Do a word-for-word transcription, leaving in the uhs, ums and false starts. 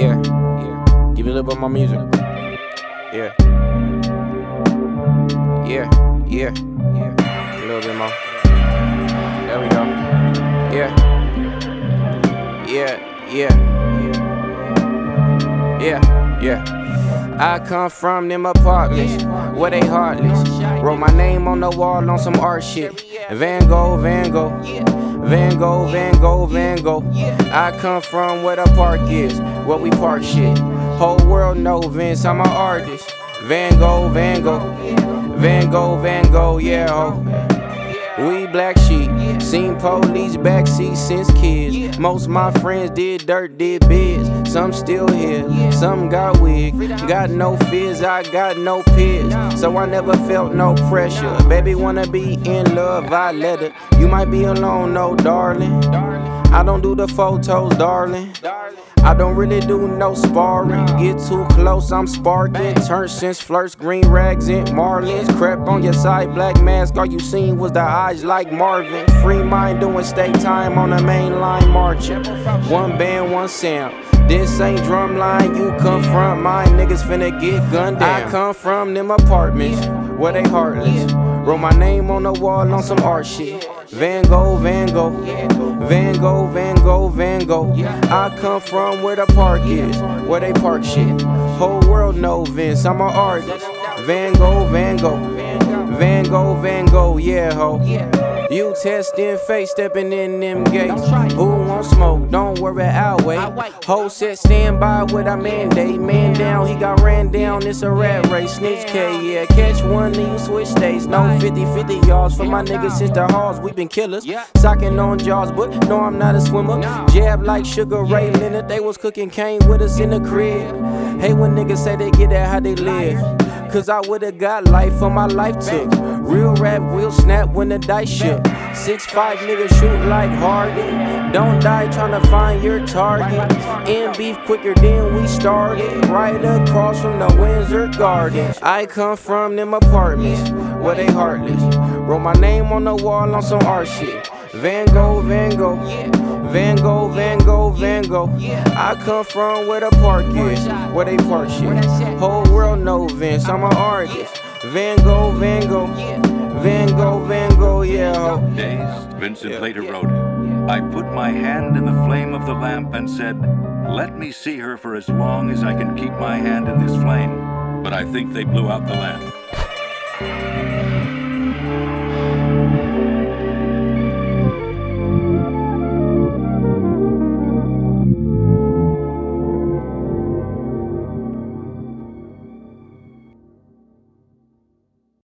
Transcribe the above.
Yeah, yeah. Give me a little bit more music. Yeah. Yeah, yeah, yeah. A little bit more. There we go. Yeah. Yeah, yeah. Yeah, yeah. I come from them apartments where they heartless. Wrote my name on the wall on some art shit. Van Gogh, Van Gogh. Van Gogh, Van Gogh, Van Gogh. I come from where the park is, where we park shit. Whole world know Vince, I'm an artist. Van Gogh, Van Gogh. Van Gogh, Van Gogh, yeah, ho. We black sheep, seen police backseat since kids. Most my friends did dirt, did biz. Some still here, some got wig. Got no fears, I got no peers. So I never felt no pressure. Baby wanna be in love, I let her. You might be alone, no darling. I don't do the photos, darling. I don't really do no sparring. Get too close, I'm sparking. Turn since flirts, green rags and Marlins. Crept on your side, black mask. All you seen was the eyes like Marvin. Free mind doing stay time on the main line marching. One band, one sound. This ain't drumline, you confront my niggas finna get gunned down. I come from them apartments where they heartless. Wrote my name on the wall on some art shit. Van Gogh, Van Gogh. Van Gogh, Van Gogh, Van Gogh. I come from where the park is, where they park shit. Whole world know Vince, I'm an artist. Van Gogh, Van Gogh. Van Gogh, Van Gogh, yeah, ho. You testing face, stepping in them gates. Who won't smoke? Don't worry, I'll wait. Whole set stand by with a mandate. Man down, he got ran down. It's a rat race. Snitch K, yeah. Catch one, then you switch states. No fifty fifty yards for my niggas since the halls. We been killers. Socking on jaws, but no, I'm not a swimmer. Jab like Sugar Ray Leonard. They was cooking cane with us in the crib. Hey, when niggas say they get that how they live. Cause I would've got life for my life took. Real rap will snap when the dice shook. Six five niggas shoot like Harden. Don't die tryna find your target. End beef quicker than we started. Right across from the Windsor Gardens. I come from them apartments where they heartless. Wrote my name on the wall on some art shit. Van Gogh, Van Gogh. Van Gogh, Van Gogh, Van Gogh. I come from where the park is, where they park shit. Whole world know Vince, I'm an artist. Van Gogh, Van Gogh. Van Gogh, Van Gogh, yeah, ho. Dazed, Vincent later wrote, I put my hand in the flame of the lamp and said, let me see her for as long as I can keep my hand in this flame. But I think they blew out the lamp.